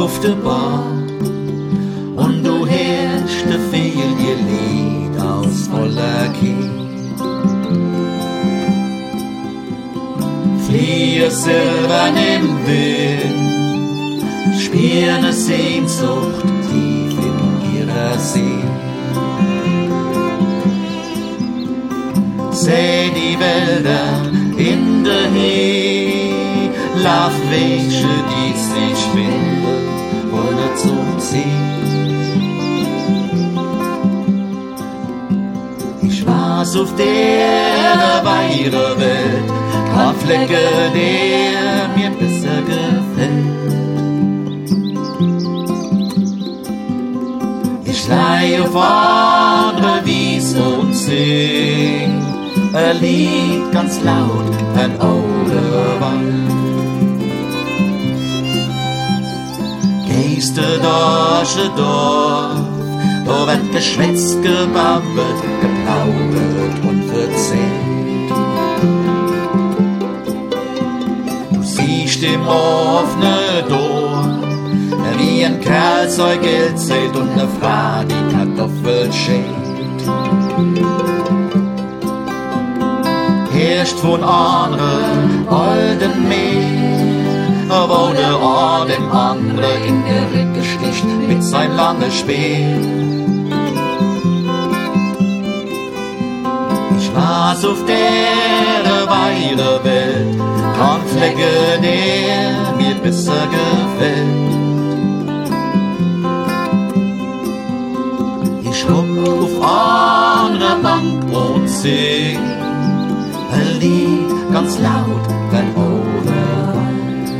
auf der Bar und du hörst viel ihr Lied aus voller Kehl. Fliehe silbern im Wind, spür ne Sehnsucht tief in ihrer Seele. Seh die Wälder in der Hee, lauf welche, die sich finden, wollen zum See. Ich war's auf der weiten Welt, kein Flecke, der mir besser gefällt. Ich leih auf andere Wies und sing ein Lied ganz laut, ein ouder Wald. Gehst du durch ein Dorf, da wird geschwätzt, gebabbelt, geplaudert und verzählt. Du siehst im offenen Tor, wie ein Kerl sein Geld zählt und ne Frau die Kartoffel schält. Herrscht von anderen alten Meer, wo der Ohr dem anderen in der Ricke sticht mit sein langes Speer. Ich war's auf der weiten Welt, kein Flecke, der mir besser gefällt. Ich hock auf einer Bank und sing ein Lied ganz laut, wenn Oberwald.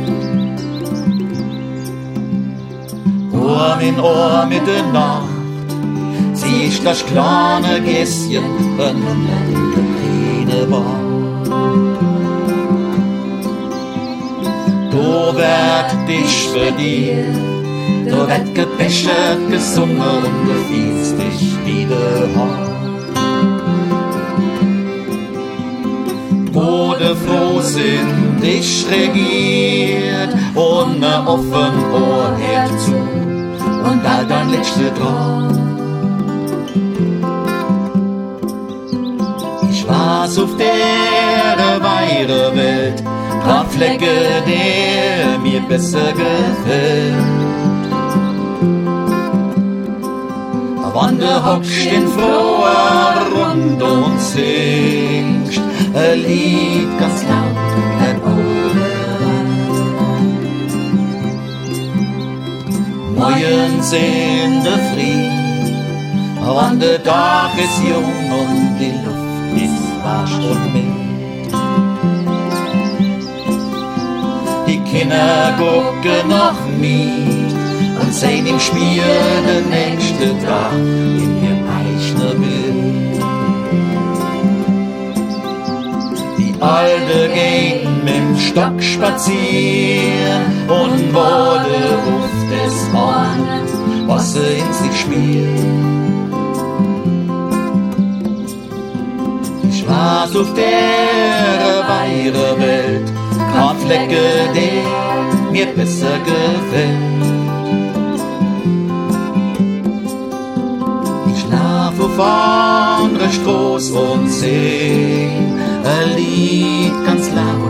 Ohr in Ohr mit der Nacht, sieh ich das kleine Gässchen, wenn in der Rede war. Da werd dich verdient, da wird gebäschert, gesungen und du fühlst dich wieder hart. Wo de froh sind, dich regiert und ne offen Ohr hört zu und all dein letzte Traum. Ich war's auf der weiten Welt, kein Flecke, der mir besser gefällt. Wann du hockst in froher Runde und singst ein Lied ganz laut, ein Oberwald. Morgens in der Früh, wann der Tag ist jung und die Luft ist wasch und mild. Die Kinder gucken noch nie und sehen im Spiel den nächsten Tag in ihrem eigenen Bild. Die Alte gehen mit'm Stock spazieren und wurde ruft es an, was sie in sich spielt. Ich war's auf der weiten Welt, kein Flecke, der mir besser gefällt. Auf andere Stroß und sing ein Lied ganz laut.